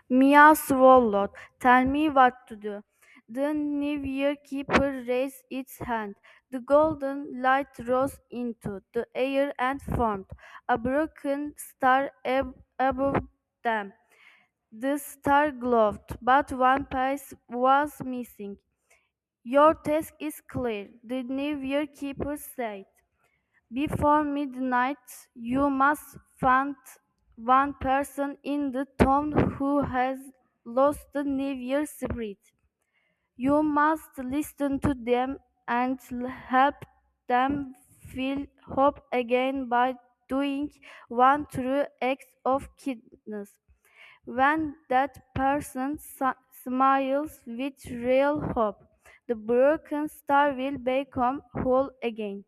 Mia swallowed. "Tell me what to do." The New Year keeper raised its hand. The golden light rose into the air and formed a broken star above them. The star glowed, but one piece was missing. "Your task is clear," the New Year keeper said. "Before midnight, you must find one person in the town who has lost the New Year spirit. You must listen to them and help them feel hope again by doing one true act of kindness. When that person smiles with real hope, the broken star will become whole again."